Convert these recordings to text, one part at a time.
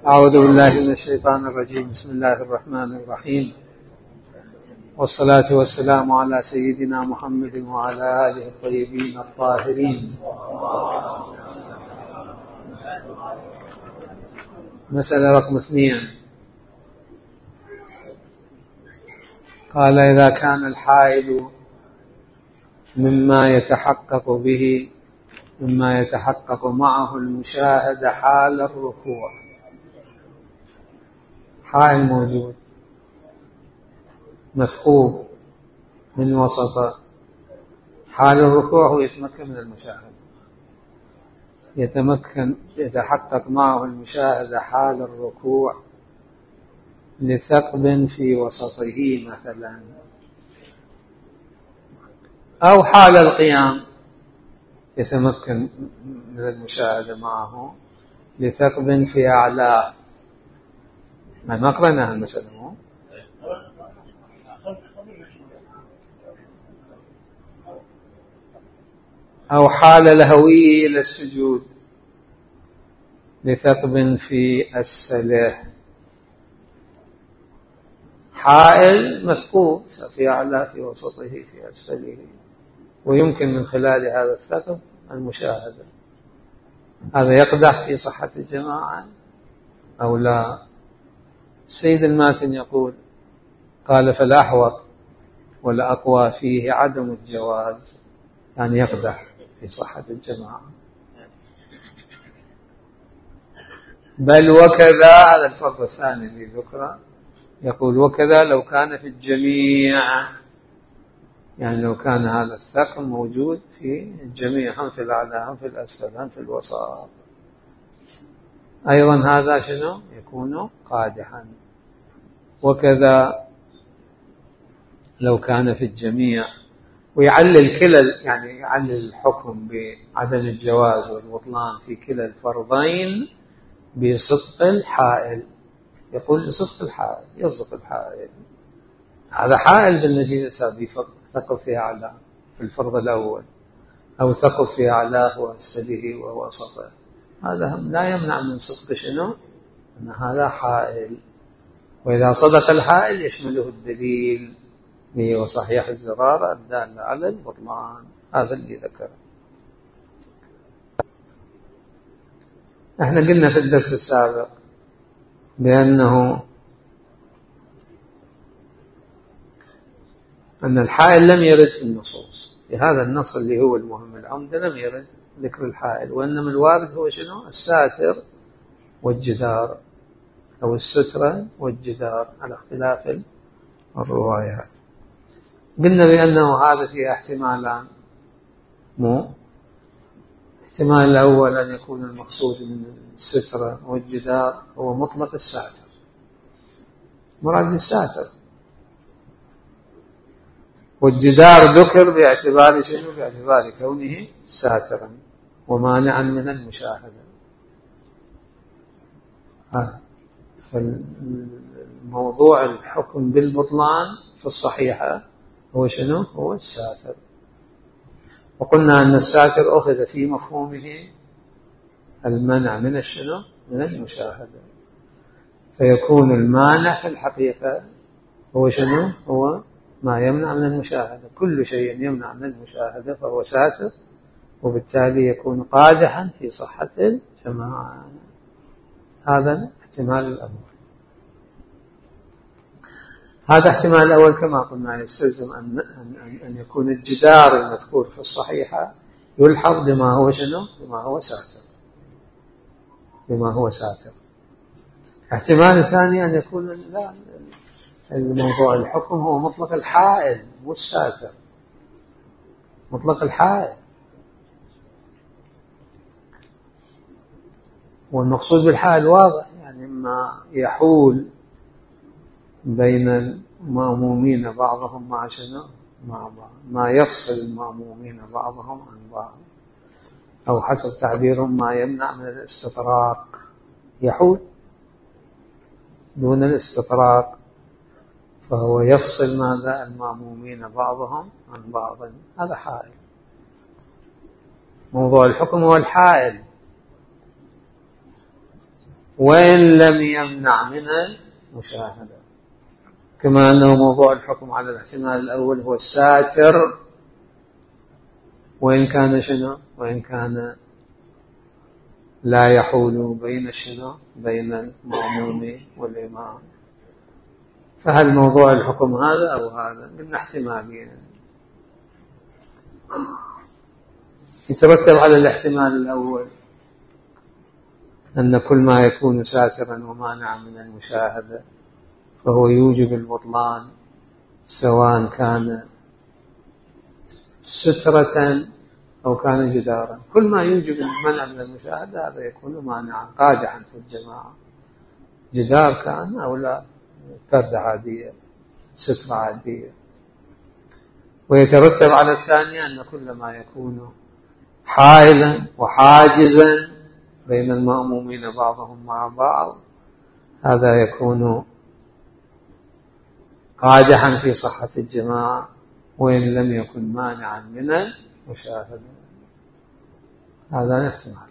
أعوذ بالله من الشيطان الرجيم. بسم الله الرحمن الرحيم، والصلاة والسلام على سيدنا محمد وعلى آله الطيبين الطاهرين. مسألة رقم 2. قال: إذا كان الحائل مما يتحقق معه المشاهدة حال الركوع، حائل موجود مثقوب من وسطه، حال الركوع هو يتمكن من المشاهدة، يتحقق معه المشاهدة حال الركوع لثقب في وسطه مثلا، أو حال القيام يتمكن من المشاهدة معه لثقب في أعلاه. ما قرأناها المسألة، أو حال لهويه إلى السجود لثقب في أسفله. حائل مثقوب في أعلاه في وسطه في أسفله، ويمكن من خلال هذا الثقب المشاهدة. هذا يقدح في صحة الجماعة أو لا؟ السيد الماتن يقول: قال: فالأحوط والأقوى فيه عدم الجواز، يعني يقدح في صحة الجماعة. بل وكذا، هذا الفرق الثاني اللي ذكره، يقول: وكذا لو كان في الجميع، يعني لو كان هذا الثقب موجود في الجميع، هم في الأعلى هم في الأسفل هم في الوسط، أيضا هذا شنو يكون قادحا. وكذا لو كان في الجميع، ويعلل يعني يعلل الحكم بعدم الجواز والبطلان في كلا الفرضين بصدق الحائل. يقول لصدق الحائل، يصدق الحائل، هذا حائل بالنتيجة ثقب في أعلاه في الفرض الأول، أو ثقب في أعلاه وأسفله ووسطه، هذا لا يمنع من صدق شنو؟ أن هذا حائل. وإذا صدق الحائل يشمله الدليل وصحيح الزرارة الدالة على البطلان. هذا اللي ذكره. احنا قلنا في الدرس السابق بأن الحائل لم يرد في النصوص، في هذا النص اللي هو المهم العمدة لم يرد ذكر الحائل، وإنما الوارد هو شنو؟ الساتر والجدار، أو السترة والجدار على اختلاف الروايات. قلنا بأنه هذا فيه احتمالان، احتمال الأول أن يكون المقصود من السترة والجدار هو مطلق الساتر، مراد بالساتر، والجدار ذكر باعتبار شنو؟ باعتبار كونه ساترا ومانعا من المشاهدة. فالموضوع الحكم بالبطلان في الصحيحة هو شنو؟ هو الساتر. وقلنا أن الساتر أخذ في مفهومه المنع من الشنو؟ من المشاهدة، فيكون المانع في الحقيقة هو شنو؟ هو ما يمنع من المشاهدة. كل شيء يمنع من المشاهدة فهو ساتر، وبالتالي يكون قادحا في صحة الجماعة. هذا الاحتمال الأول. هذا احتمال الأول كما قلنا يستلزم أن يكون الجدار المذكور في الصحيحة يلحظ بما هو شنو؟ بما هو ساتر. احتمال الثاني أن يكون لا، الموضوع الحكم هو مطلق الحائل مو الساتر، مطلق الحائل. والمقصود بالحائل واضح، يعني ما يحول بين المأمومين بعضهم مع شنو؟ مع بعض، ما يفصل المأمومين بعضهم عن بعض، أو حسب تعبيرهم ما يمنع من الاستطراق، يحول دون الاستطراق، فهو يفصل ماذا؟ المأمومين بعضهم عن بعض. هذا حائل. موضوع الحكم هو الحائل. وإن لم يمنع من المشاهدة. كما أنه موضوع الحكم على الاحتمال الأول هو الساتر، وإن كان شنو؟ وإن كان لا يحول بين شنو؟ بين المأموم والإمام. فهل موضوع الحكم هذا أو هذا؟ قلنا احتمالين. يترتب على الاحتمال الأول أن كل ما يكون ساترا ومانعا من المشاهدة فهو يوجب البطلان، سواء كان سترة أو كان جدارا. كل ما يوجب المنع من المشاهدة هذا يكون مانعا قادحا في الجماعة، جدار كان أو لا، پردة عادية، سترة عادية. ويترتب على الثانية أن كل ما يكون حائلا وحاجزا بين المأمومين بعضهم مع بعض هذا يكون قادحا في صحة الجماعة، وإن لم يكن مانعا من المشاهدة. هذا احتمال.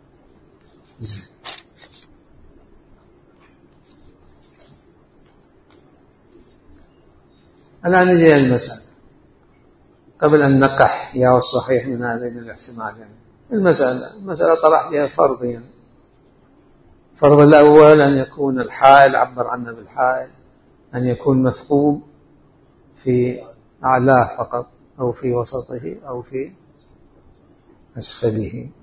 الآن نجي المسألة قبل أن نقح يا الصحيح من هذين الاحتمالين. المسألة طرح بها فرضين. الفرض الأول أن يكون الحائل، عبر عنه بالحائل، أن يكون مثقوب في أعلاه فقط أو في وسطه أو في أسفله.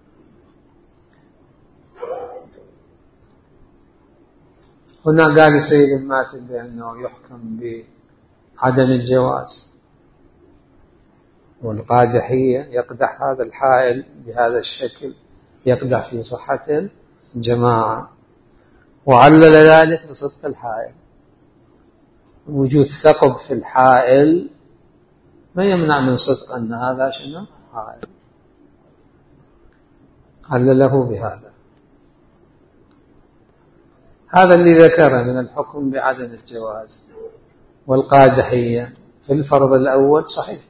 هنا قال السيد الماتن بأنه يحكم بعدم الجواز، والقادحية يقدح هذا الحائل بهذا الشكل، يقدح في صحة الجماعة، وعلل ذلك بصدق الحائل. وجود ثقب في الحائل ما يمنع من صدق أن هذا شنو؟ حائل. علله بهذا. هذا اللي ذكر من الحكم بعدم الجواز والقادحية في الفرض الأول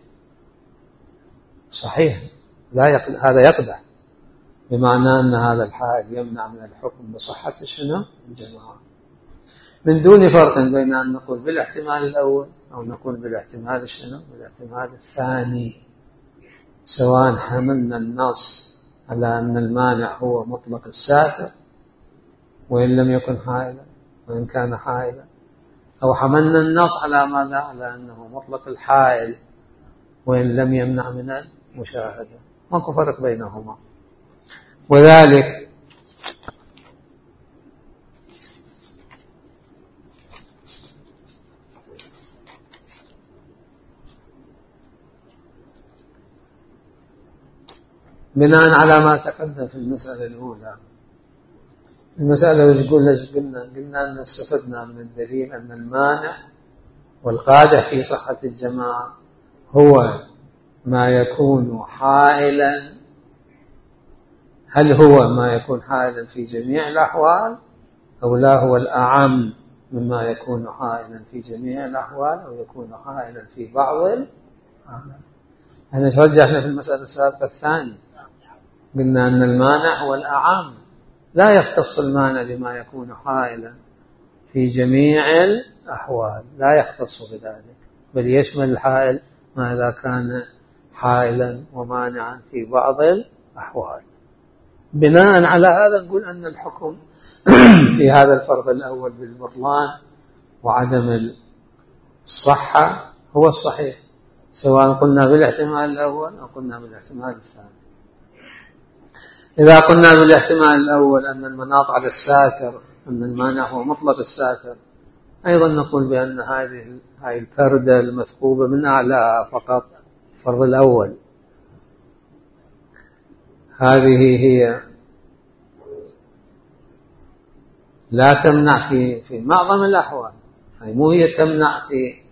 صحيح لا هذا يقدح، بمعنى أن هذا الحائل يمنع من الحكم بصحة شنو؟ الجماعة، من دون فرق بين أن نقول بالاحتمال الأول أو نقول بالاحتمال شنو؟ بالاحتمال الثاني، سواء حملنا النص على أن المانع هو مطلق الساتر وإن لم يكن حائلا، وإن كان حائلا، أو حملنا النص على ماذا؟ على أنه مطلق الحائل وإن لم يمنع من المشاهدة. ماكو فرق بينهما. وذلك بناء على ما تقدم في المسألة الأولى. المسألة وش قلنا أن استفدنا من الدليل أن المانع والقادح في صحة الجماعة هو ما يكون حائلا. هل هو ما يكون حائلا في جميع الأحوال أو لا هو الأعم مما يكون حائلا في جميع الأحوال أو يكون حائلا في بعض الأحوال؟ احنا ترجحنا في المسألة السابقة الثانية، قلنا أن المانع هو الأعم، لا يختص المانع بما يكون حائلا في جميع الأحوال، لا يختص بذلك، بل يشمل الحائل ما إذا كان حائلا ومانعا في بعض الأحوال. بناء على هذا نقول أن الحكم في هذا الفرض الأول بالبطلان وعدم الصحة هو الصحيح، سواء قلنا بالاحتمال الأول أو قلنا بالاحتمال الثاني. إذا قلنا بالاحتمال الأول أن المناط على الساتر، أن المانع هو مطلق الساتر، أيضا نقول بأن هذه الپردة المثقوبة من أعلى فقط، الفرض الأول، هذه هي لا تمنع في معظم الأحوال. هي تمنع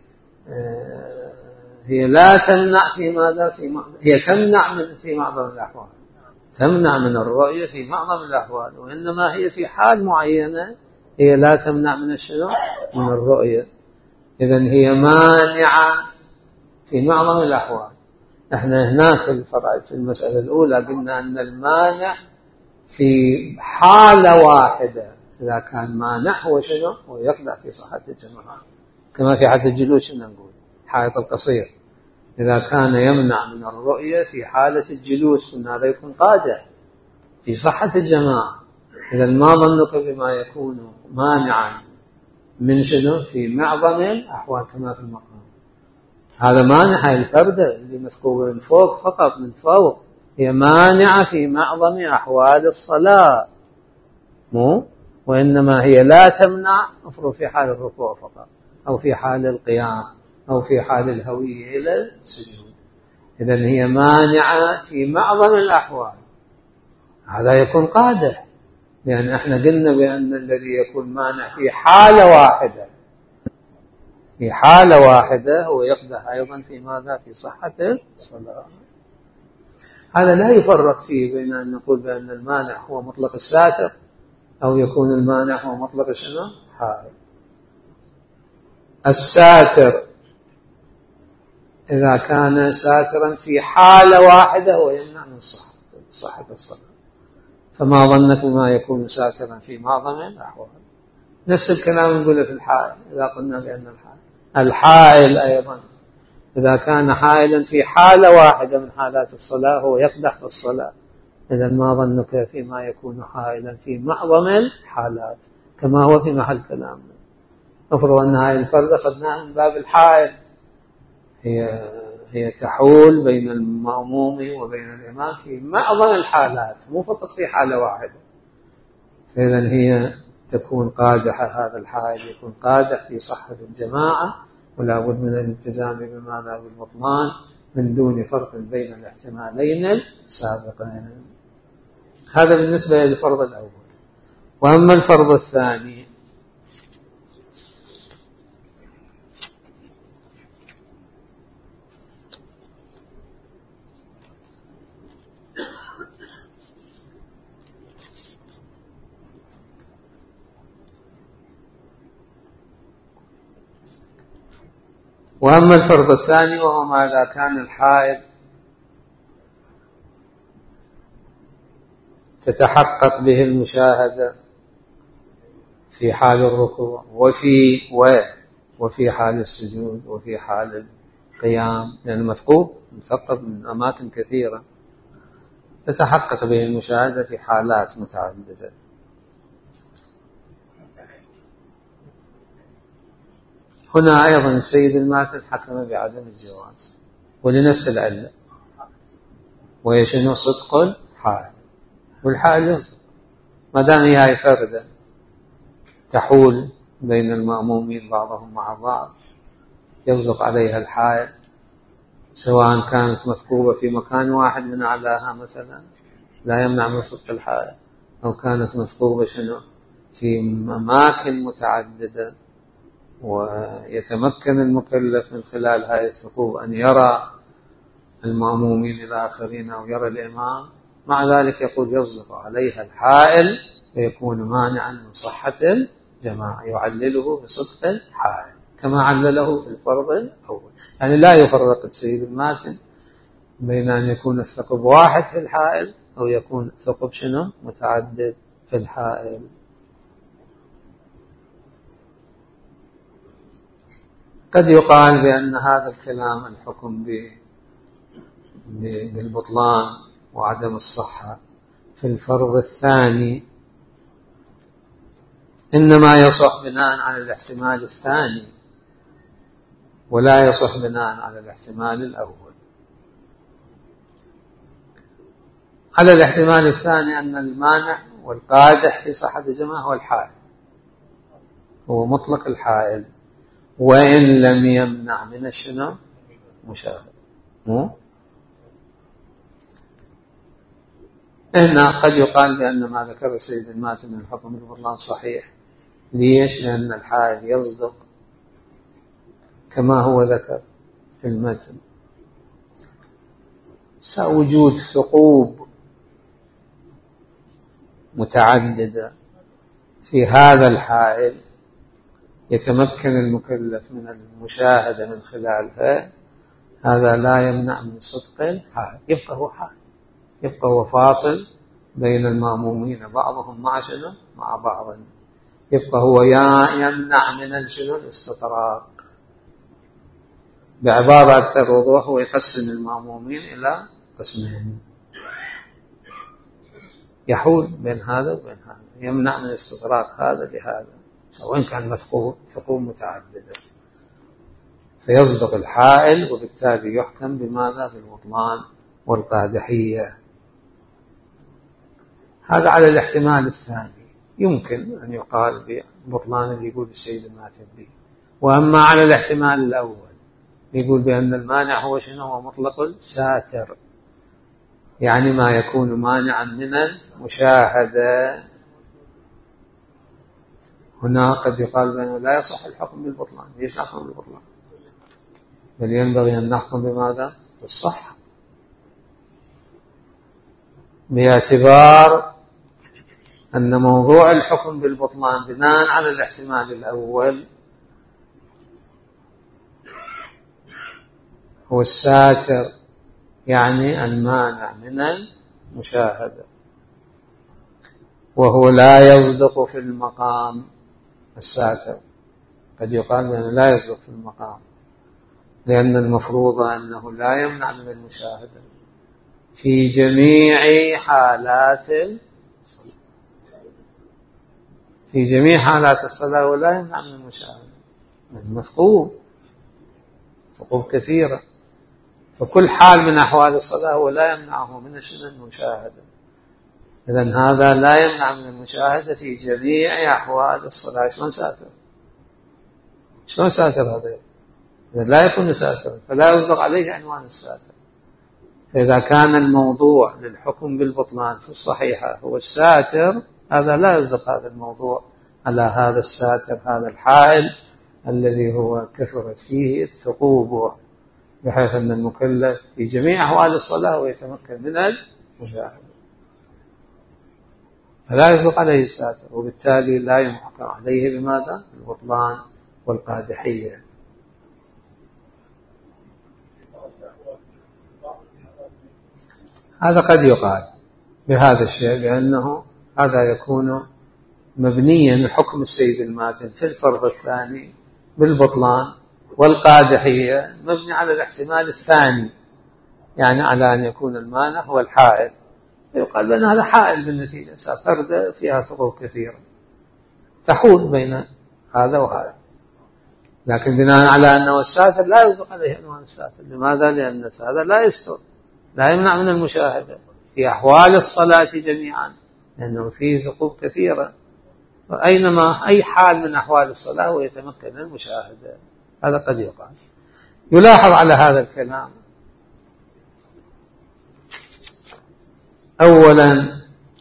هي لا تمنع في ماذا؟ هي تمنع في معظم الأحوال، تمنع من الرؤية في معظم الأحوال، وإنما هي في حال معينة هي لا تمنع من الشنو؟ من الرؤية. إذن هي مانعة في معظم الأحوال. احنا هناك في المسألة الأولى قلنا أن المانع في حالة واحدة إذا كان مانع هو شنو؟ هو يقدح في صحة الجماعة، كما في حالة الجلوس شنو نقول؟ حائط القصير إذا كان يمنع من الرؤية في حالة الجلوس قلنا هذا يكون قادح في صحة الجماعة. إذا ما ظنك بما يكون مانعا من شنو؟ في معظم الأحوال كما في المقام. هذا مانع الفردة اللي مثقوبة من فوق فقط، من فوق، هي مانعة في معظم أحوال الصلاة، مو وإنما هي لا تمنع أفرض في حال الركوع فقط، أو في حال القيام، أو في حال الهوية إلى السجود. إذن هي مانعة في معظم الأحوال. هذا يكون قادح، لأن احنا قلنا بأن الذي يكون مانع في حالة واحدة، في حالة واحدة هو يقدح أيضا في ماذا؟ في صحة الصلاة. هذا لا يفرق فيه بين أن نقول بأن المانع هو مطلق الساتر، أو يكون المانع هو مطلق شنو؟ حائل. الساتر إذا كان ساترا في حالة واحدة هو يمنع من صحة الصلاة، فما ظنك بما يكون ساترا في معظم الأحوال. نفس الكلام نقوله في الحائل. إذا قلنا بأن الحائل أيضا إذا كان حائلا في حالة واحدة من حالات الصلاة هو يقدح في الصلاة. إذا ما ظنك فيما يكون حائلا في معظم الحالات كما هو في محل كلامنا. افرض أن هذه الفردة أخذناها من باب الحائل، هي تحول بين المأموم وبين الإمام في معظم الحالات، مو فقط في حالة واحدة. فإذا هي تكون قادحة، هذا الحائل يكون قادح في صحة الجماعة، ولا بد من الالتزام بماذا؟ بالبطلان، من دون فرق بين الاحتمالين السابقين. هذا بالنسبة للفرض الأول. وأما الفرض الثاني وهو ماذا؟ كان الحائل تتحقق به المشاهدة في حال الركوع وفي حال السجود وفي حال القيام، لأن المثقوب مثقب من أماكن كثيرة، تتحقق به المشاهدة في حالات متعددة. هنا أيضا السيد الماتن حكم بعدم الجواز، ولنفس العلة، وهي شنو؟ صدق الحائل. والحائل يصدق ما دام هي فردة تحول بين المأمومين بعضهم مع بعض، يصدق عليها الحائل، سواء كانت مثقوبة في مكان واحد من أعلاها مثلا لا يمنع من صدق الحائل، أو كانت مثقوبة شنو؟ في أماكن متعددة، ويتمكن المكلف من خلال هذه الثقوب أن يرى المأمومين الآخرين أو يرى الإمام، مع ذلك يقول يصدق عليها الحائل فيكون مانعا من صحة الجماعة، يعلله بصدق الحائل كما علله في الفرض الأول. يعني لا يفرق السيد الماتن بين أن يكون الثقب واحد في الحائل أو يكون ثقب شنو؟ متعدد في الحائل. قد يقال بأن هذا الكلام الحكم بالبطلان وعدم الصحة في الفرض الثاني إنما يصح بناء على الاحتمال الثاني، ولا يصح بناء على الاحتمال الأول. على الاحتمال الثاني أن المانع والقادح في صحة الجماعة هو الحائل، هو مطلق الحائل، وإن لم يمنع من الشنو؟ مشاهد. هنا قد يقال بأن ما ذكر السيد الماتن من الحكم بالبطلان صحيح. ليش؟ لأن الحائل يصدق كما هو ذكر في المتن، وجود ثقوب متعددة في هذا الحائل يتمكن المكلف من المشاهدة من خلالها، هذا لا يمنع من صدق الحائل، يبقى هو حائل، يبقى هو فاصل بين المأمومين بعضهم مع شنو؟ مع بعض. يبقى هو يمنع من الاستطراق. بعبارة أكثر وضوح هو يقسم المأمومين إلى قسمين، يحول بين هذا وبين هذا، يمنع من استطراق هذا لهذا سواء كان ثقوب متعددة، فيصدق الحائل وبالتالي يحكم بماذا؟ بالبطلان والقادحية. هذا على الاحتمال الثاني، يمكن أن يقال ببطلان اللي يقول السيد الماتبي. وأما على الاحتمال الأول يقول بأن المانع هو شنو؟ هو مطلق الساتر، يعني ما يكون مانعا من المشاهدة. هنا قد يقال بأنه لا يصح الحكم بالبطلان. ليش نحكم بالبطلان؟ بل ينبغي أن نحكم بماذا؟ بالصحة، باعتبار أن موضوع الحكم بالبطلان بناء على الاحتمال الأول هو الساتر، يعني المانع من المشاهدة، وهو لا يصدق في المقام. الساتر قد يقال بأنه لا يصدق في المقام، لأن المفروض أنه لا يمنع من المشاهدة في جميع حالات الصلاة، في جميع حالات الصلاة ولا يمنع من المشاهدة. المثقوب ثقوب كثيرة، فكل حال من أحوال الصلاة هو لا يمنعه من المشاهدة. إذن هذا لا يمنع من المشاهدة في جميع أحوال الصلاة. شلون ساتر هذا؟ إذا لا يكون ساترا فلا يصدق عليه عنوان الساتر. فإذا كان الموضوع للحكم بالبطلان في الصحيحة هو الساتر، هذا لا يصدق هذا الموضوع على هذا الساتر، هذا الحائل الذي هو كثرت فيه الثقوب، بحيث أن المكلف في جميع أحوال الصلاة ويتمكن من المشاهدة، فلا يصدق عليه الساتر، وبالتالي لا يحكم عليه بماذا؟ البطلان والقادحية. هذا قد يقال بهذا الشيء، لأنه هذا يكون مبنيا حكم السيد الماتن في الفرض الثاني بالبطلان والقادحية مبني على الاحتمال الثاني، يعني على أن يكون المانع هو الحائل، فيقال بأن هذا حائل بالنتيجة، فردة فيها ثقوب كثيرة تحول بين هذا وهذا. لكن بناء على أنه الساتر لا يصدق عليه عنوان الساتر. لماذا؟ لأن الساتر لا يستر، لا يمنع من المشاهدة في أحوال الصلاة جميعا، لأنه فيه ثقوب كثيرة، وأينما أي حال من أحوال الصلاة ويتمكن من المشاهدة. هذا قد يقال. يلاحظ على هذا الكلام أولا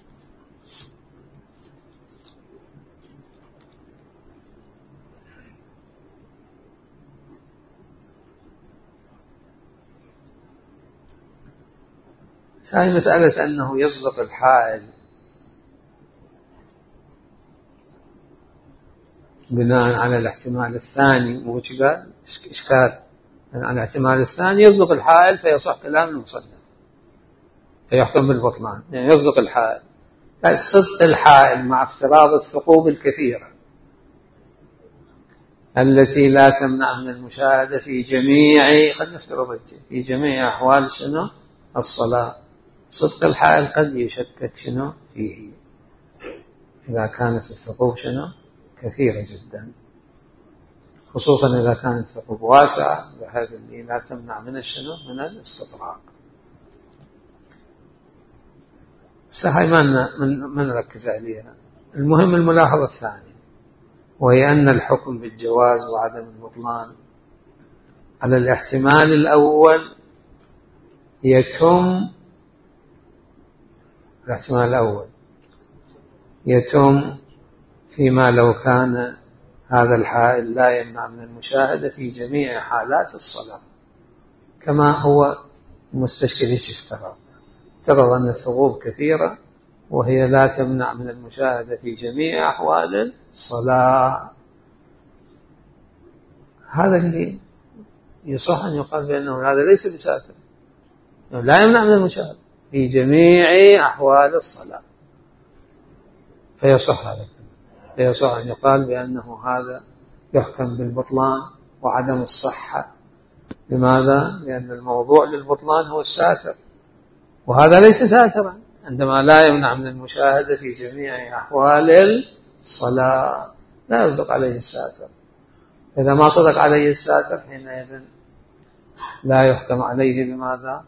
هذه مسألة أنه يصدق الحائل بناء على الاحتمال الثاني، وش قال؟ إشكال على الاحتمال الثاني يصدق الحائل فيصح كلام المصنف فيحكم بالبطلان، يعني يصدق الحائل. صدق الحائل مع افتراض الثقوب الكثيرة التي لا تمنع من المشاهدة في جميع، قد نفترض في جميع أحوال شنو؟ الصلاة. صدق الحائل قد يشكك شنو فيه إذا كانت الثقوب شنو كثيرة جدا، خصوصا إذا كانت الثقوب واسعة بحيث اللي لا تمنع من شنو من الاستطراق. هاي ما نركز عليها. المهم الملاحظة الثانية، وهي أن الحكم بالجواز وعدم البطلان على الاحتمال الأول يتم فيما لو كان هذا الحائل لا يمنع من المشاهدة في جميع حالات الصلاة، كما هو المستشكل افترض أن الثقوب كثيرة وهي لا تمنع من المشاهدة في جميع أحوال الصلاة. هذا اللي يصح أن يقال بأنه هذا ليس بساتر، لا يمنع من المشاهدة في جميع أحوال الصلاة، فيصح هذا. فيصح أن يقال بأنه هذا يحكم بالبطلان وعدم الصحة. لماذا؟ لأن الموضوع للبطلان هو الساتر، وهذا ليس ساترا عندما لا يمنع من المشاهدة في جميع أحوال الصلاة، لا يصدق عليه الساتر. إذا ما صدق عليه الساتر حينئذ لا يحكم عليه بماذا؟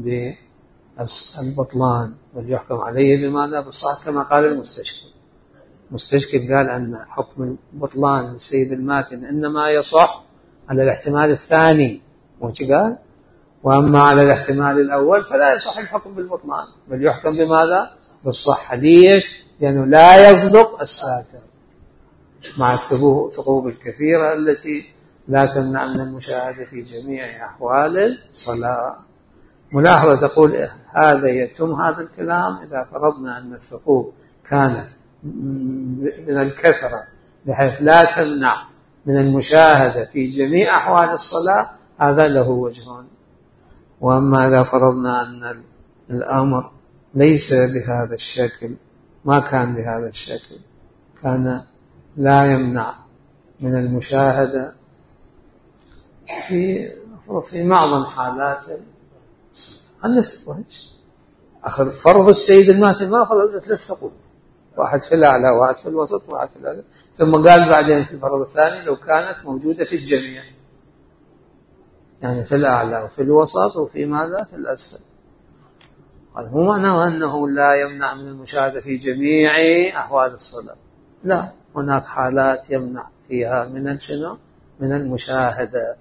بالبطلان، بل يحكم عليه بماذا؟ بالصحة، كما قال المستشكل. المستشكل قال أن حكم البطلان للسيد الماتن إنما يصح على الاحتمال الثاني، وش قال؟ وأما على الاحتمال الأول فلا يصح الحكم بالبطلان، بل يحكم بماذا؟ بالصحة. ليش؟ لأنه لا يصدق الساتر مع الثقوب الكثيرة التي لا تمنع من المشاهدة في جميع أحوال الصلاة. ملاحظة تقول هذا يتم هذا الكلام إذا فرضنا أن الثقوب كانت من الكثرة بحيث لا تمنع من المشاهدة في جميع أحوال الصلاة، هذا له وجهان. وأما إذا فرضنا أن الأمر ليس بهذا الشكل، ما كان بهذا الشكل، كان لا يمنع من المشاهدة في معظم حالات. أخذ فرض السيد الماتن ما فرض 3 ثقوب، واحد في الأعلى واحد في الوسط واحد في الأعلى، ثم قال بعدين في الفرض الثاني لو كانت موجودة في الجميع، يعني في الأعلى وفي الوسط وفي ماذا؟ في الأسفل. هذا مو معناه أنه لا يمنع من المشاهدة في جميع أحوال الصلاة، لا، هناك حالات يمنع فيها من شنو؟ من المشاهدة.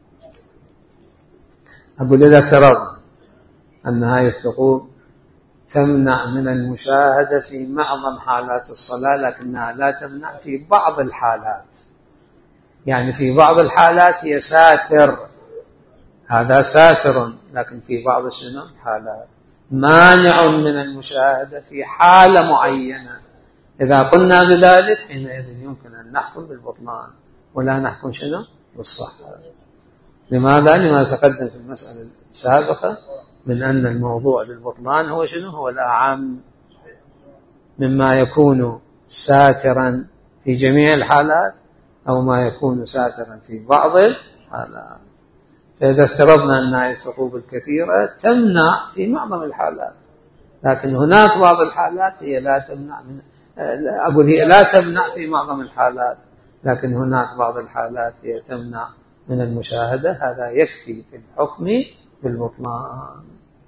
أقول إذا افترضنا أن هذه الثقوب تمنع من المشاهدة في معظم حالات الصلاة لكنها لا تمنع في بعض الحالات، يعني في بعض الحالات هي ساتر، هذا ساتر، لكن في بعض الحالات مانع من المشاهدة في حالة معينة. إذا قلنا بذلك حينئذ يمكن أن نحكم بالبطلان ولا نحكم بالصحة. لماذا؟ لما تقدم في المسألة السابقة من أن الموضوع للبطلان هو هو الأعم، مما يكون ساترا في جميع الحالات أو ما يكون ساترا في بعض الحالات. فإذا افترضنا أن هذه الثقوب الكثيرة تمنع في معظم الحالات، لكن هناك بعض الحالات هي لا تمنع هي لا تمنع في معظم الحالات، لكن هناك بعض الحالات هي تمنع من المشاهدة، هذا يكفي في الحكم بالبطلان.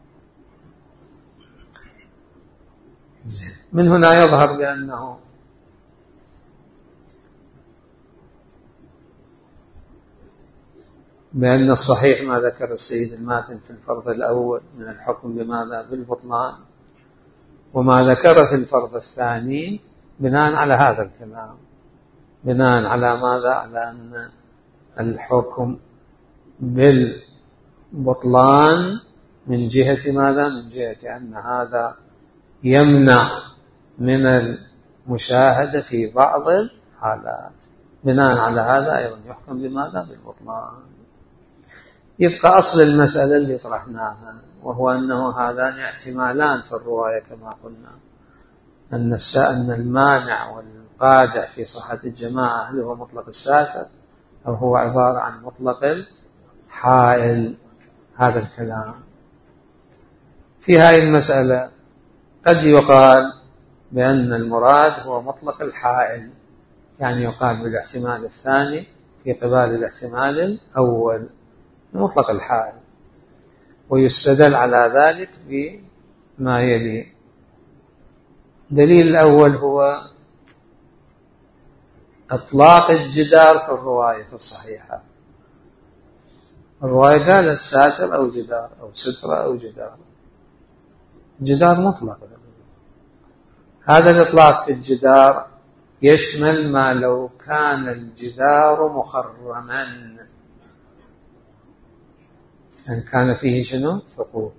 من هنا يظهر بأن الصحيح ما ذكر السيد الماتن في الفرض الأول من الحكم بماذا؟ بالبطلان، وما ذكر في الفرض الثاني بناء على هذا الكلام، بناء على ماذا؟ على أن الحكم بالبطلان من جهة ماذا؟ من جهة أن هذا يمنع من المشاهدة في بعض الحالات. بناء على هذا أيضا يحكم بماذا؟ بالبطلان. يبقى أصل المسألة اللي طرحناها، وهو أنه هذان احتمالان في الرواية كما قلنا، أن المانع والقادح في صحة الجماعة هل هو مطلق الساتر أو هو عبارة عن مطلق الحائل. هذا الكلام في هذه المسألة قد يقال بأن المراد هو مطلق الحائل، يعني يقال بالاحتمال الثاني في قبال الاحتمال الأول مطلق الحائل، ويستدل على ذلك بما يلي. دليل الأول هو إطلاق الجدار في الرواية في الصحيحة. الرواية قالت ساتر أو جدار أو سترة أو جدار، جدار مطلق. هذا الإطلاق في الجدار يشمل ما لو كان الجدار مخرما، أن كان فيه ثقوب،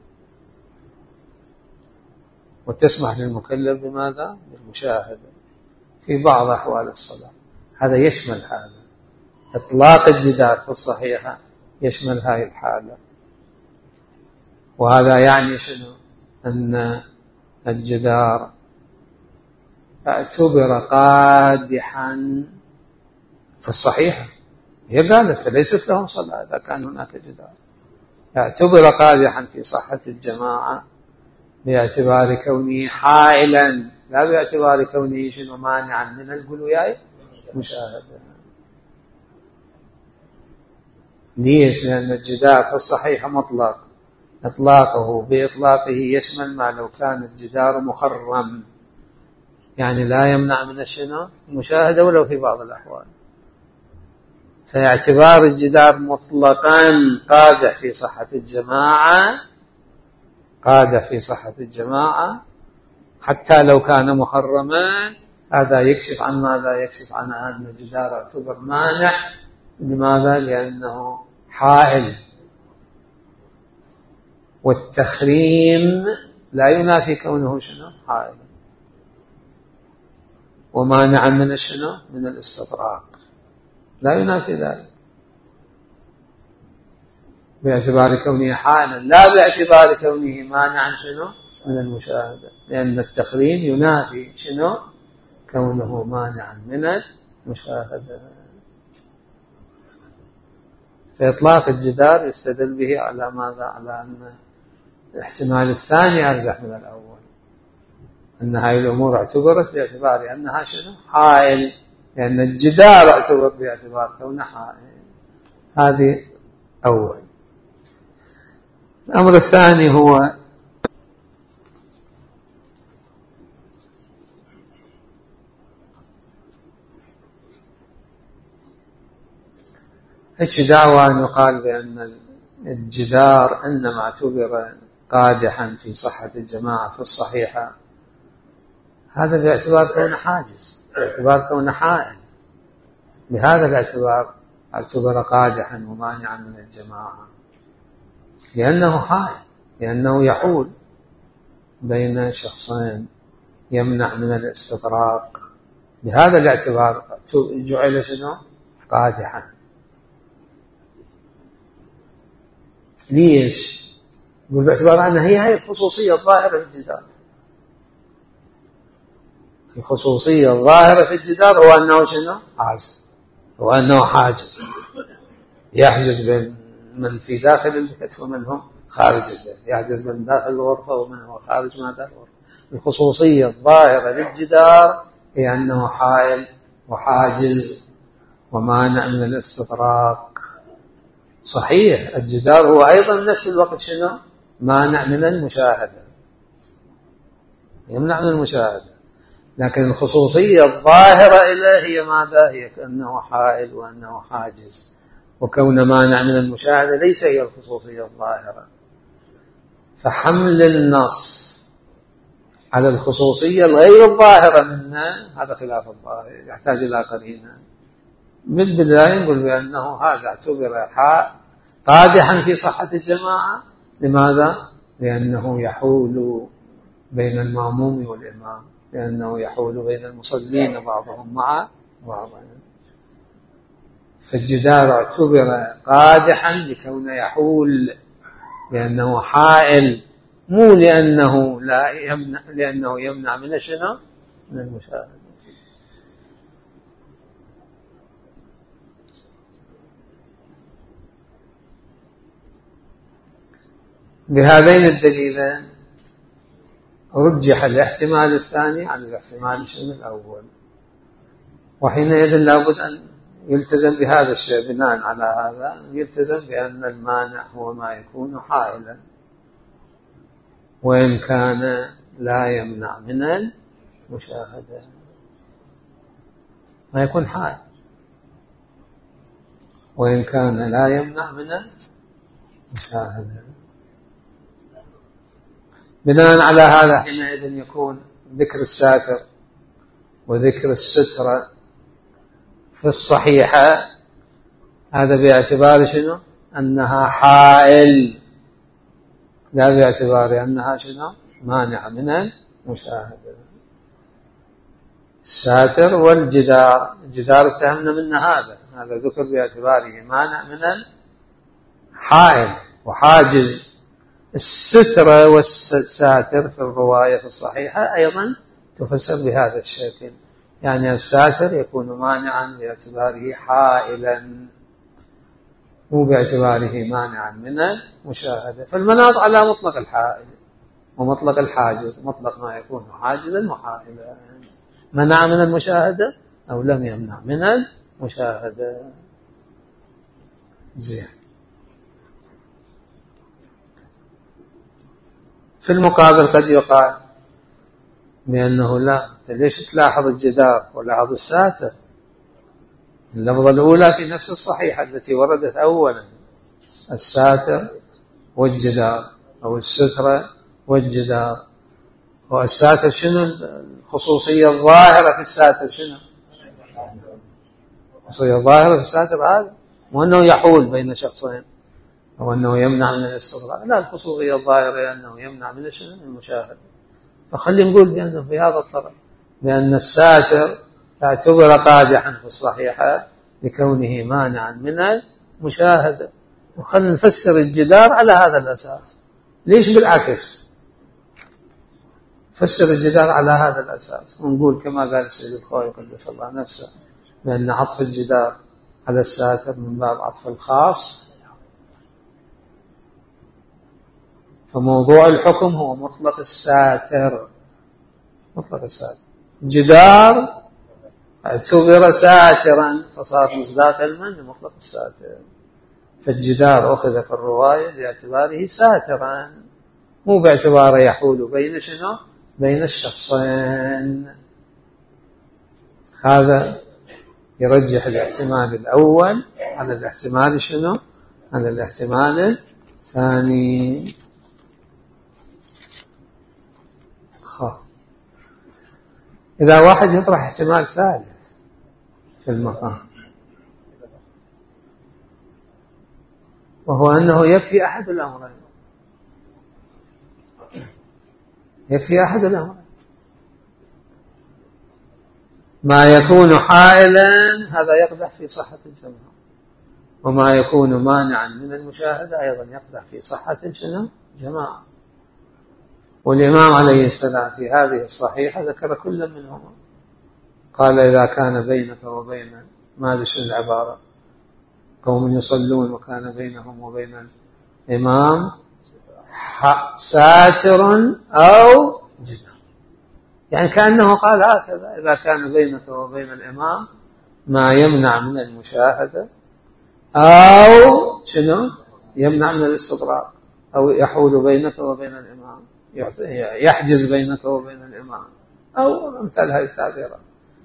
وتسمح للمكلف بماذا؟ بالمشاهدة في بعض أحوال الصلاة. هذا يشمل هذا إطلاق الجدار في الصحيحة، يشمل هذه الحالة. وهذا يعني أن الجدار اعتبر قادحا في الصحيحة، هي قالت فليست لهم صلاة إذا كان هناك جدار. اعتبر قادحا في صحة الجماعة باعتبار كونه حائلا، لا باعتبار كونه شنو مانعا من القلوياء مشاهدة. ليش؟ لأن الجدار في الصحيحة مطلق، إطلاقه بإطلاقه يشمل ما لو كان الجدار مخرم، يعني لا يمنع من الشنو المشاهدة ولو في بعض الأحوال. فاعتبار الجدار مطلقا قادح في صحة الجماعة، قادح في صحة الجماعة حتى لو كان محرما. هذا يكشف عن ماذا؟ يكشف عن أن الجدار اعتبر مانع. لماذا؟ لأنه حائل، والتخريم لا ينافي كونه شنو حائل، ومانعا من الشنو من الاستطراق، لا ينافي ذلك باعتبار كونه حائلا، لا باعتبار كونه مانعا شنو من المشاهدة، لأن التخريم ينافي شنو كونه مانعا من المشاهدة. فإطلاق الجدار يستدل به على ماذا؟ على أن الاحتمال الثاني أرجح من الأول، أن هذه الأمور اعتبرت باعتبار أنها شنو حائل، لأن الجدار اعتبر باعتبار كونه حائل. هذه أول. الأمر الثاني هو هيك دعوة أن يقال بأن الجدار إنما اعتبر قادحا في صحة الجماعة في الصحيحة، هذا باعتبار كونه حاجز، باعتبار كونه حائل، بهذا الاعتبار اعتبر قادحا ومانعا من الجماعة، لأنه حائل، لأنه يحول بين شخصين، يمنع من الاستطراق. بهذا الاعتبار جعل شنو قادحا. ليش؟ يقول باعتبار أن هي الخصوصية الظاهرة في الجدار. الخصوصية الظاهرة في الجدار هو أنه شنو حاجز، هو أنه حاجز يحجز بين من في داخل البيت ومن هم خارج البيت، يحجز من داخل الغرفة ومن هو خارج ما داخل الغرفة. الخصوصية الظاهرة للجدار هي أنه حائل وحاجز ومانع من الاستطراق. صحيح الجدار هو أيضا نفس الوقت شنو مانع من المشاهدة، يمنع من المشاهدة، لكن الخصوصية الظاهرة إليه هي ماذا؟ هي كأنه حائل وأنه حاجز، وكون مانع من المشاهدة ليس هي الخصوصية الظاهرة. فحمل النص على الخصوصية الغير الظاهرة منها هذا خلاف الظاهر، يحتاج إلى قرينة. من بداية نقول بأنه هذا اعتبر قادحا في صحة الجماعة. لماذا؟ لأنه يحول بين المأموم والإمام، لأنه يحول بين المصلين بعضهم مع بعض. فالجدار اعتبر قادحا لكونه يحول، لأنه حائل، مو لأنه لا يمنع، لأنه يمنع من شنو من المشاهدة. بهذين الدليلين رجح الاحتمال الثاني عن الاحتمال الأول، وحينئذ لابد أن يلتزم بهذا الشيء. بناء على هذا يلتزم بأن المانع هو ما يكون حائلا وإن كان لا يمنع من المشاهدة، ما يكون حائل وإن كان لا يمنع من المشاهدة. بناء على هذا حينئذ يكون ذكر الساتر وذكر السترة في الصحيحة هذا باعتبار شنو أنها حائل، لا باعتبار أنها شنو مانع من المشاهدة. الساتر والجدار، الجدار اتهمنا منه هذا ذكر باعتباره مانع من الحائل وحاجز. السترة والساتر في الرواية في الصحيحة أيضا تفسر بهذا الشكل، يعني الساتر يكون مانعا باعتباره حائلا، مو باعتباره مانعا من المشاهدة. فالمناط على مطلق الحائل ومطلق الحاجز، مطلق ما يكون حاجزا وحائلا، منع من المشاهدة أو لم يمنع من المشاهدة. زين. في المقابل قد يقال بأنه لا، ليش تلاحظ الجدار ولاحظ الساتر؟ اللفظة الأولى في نفس الصحيحة التي وردت أولا، الساتر والجدار أو السترة والجدار. والساتر شنو الخصوصية الظاهرة في الساتر؟ شنو الخصوصية الظاهرة في الساتر؟ هذا مو أنه يحول بين شخصين أو أنه يمنع من الاستطلاع، لا، الخصوصية الظاهرة أنه يمنع من المشاهدة. فخلي نقول بأنه في هذا الطرف بأن الساتر اعتبر قادحا في الصحيحة لكونه مانعا من المشاهدة، وخلنا نفسر الجدار على هذا الأساس. ليش بالعكس فسر الجدار على هذا الأساس، ونقول كما قال السيد الخوئي قدس الله نفسه بأن عطف الجدار على الساتر من باب عطف الخاص، فموضوع الحكم هو مطلق الساتر. مطلق الساتر، جدار اعتبر ساترا فصار مصداقا لمطلق الساتر، فالجدار أخذ في الرواية باعتباره ساترا، مو باعتباره يحول بين شنو؟ بين الشخصين. هذا يرجح الاحتمال الأول على الاحتمال شنو؟ على الاحتمال الثاني. إذا واحد يطرح احتمال ثالث في المقام، وهو أنه يكفي أحد الأمرين، يكفي أحد الأمرين، ما يكون حائلا هذا يقدح في صحة الجماعة، وما يكون مانعا من المشاهدة أيضا يقدح في صحة الجماعة. والإمام عليه السلام في هذه الصحيحة ذكر كل منهما، قال إذا كان بينك وبين ما شنو العبارة، قوم يصلون وكان بينهم وبين الإمام ساتر أو جدار، يعني كأنه قال هكذا: إذا كان بينك وبين الإمام ما يمنع من المشاهدة أو شنو يمنع من الاستطراق، أو يحول بينك وبين الإمام، يحجز بينك وبين الإمام، أو أمثال هذه التعبيرات.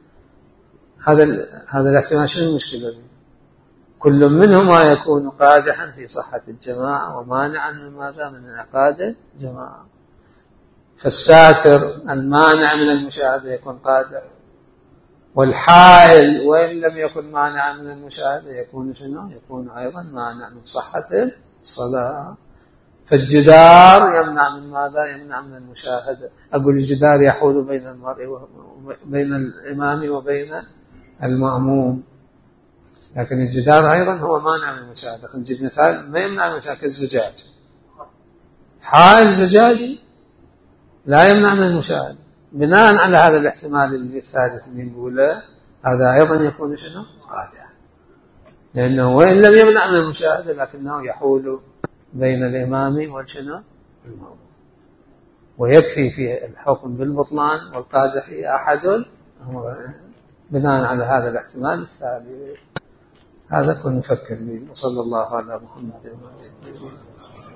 هذا الاحتمال شنو المشكلة به؟ كل منهما يكون قادحا في صحة الجماعة ومانعا من ماذا؟ من انعقاد الجماعة. فالساتر المانع من المشاهدة يكون قادح، والحائل وإن لم يكن مانعا من المشاهدة يكون شنو؟ يكون أيضا مانع من صحة الصلاة. فالجدار يمنع من ماذا؟ يمنع من المشاهدة. أقول الجدار يحول بين المرء وبين الإمام وبين المأموم، لكن الجدار أيضا هو مانع من المشاهدة. نجيب مثال ما يمنع من المشاهدة كالزجاج، حائل زجاجي لا يمنع من المشاهدة. بناء على هذا الاحتمال الثالث اللي نقوله، هذا أيضا يكون شنو؟ قادح، لأنه وإن لم يمنع من المشاهدة لكنه يحول بين الإمام والشنو؟ المأموم. ويكفي في الحكم بالبطلان والقادح أحد الأمرين بناء على هذا الاحتمال الثالث. هذا كنا نفكر به. وصلى الله على محمد وعلى آله وصحبه.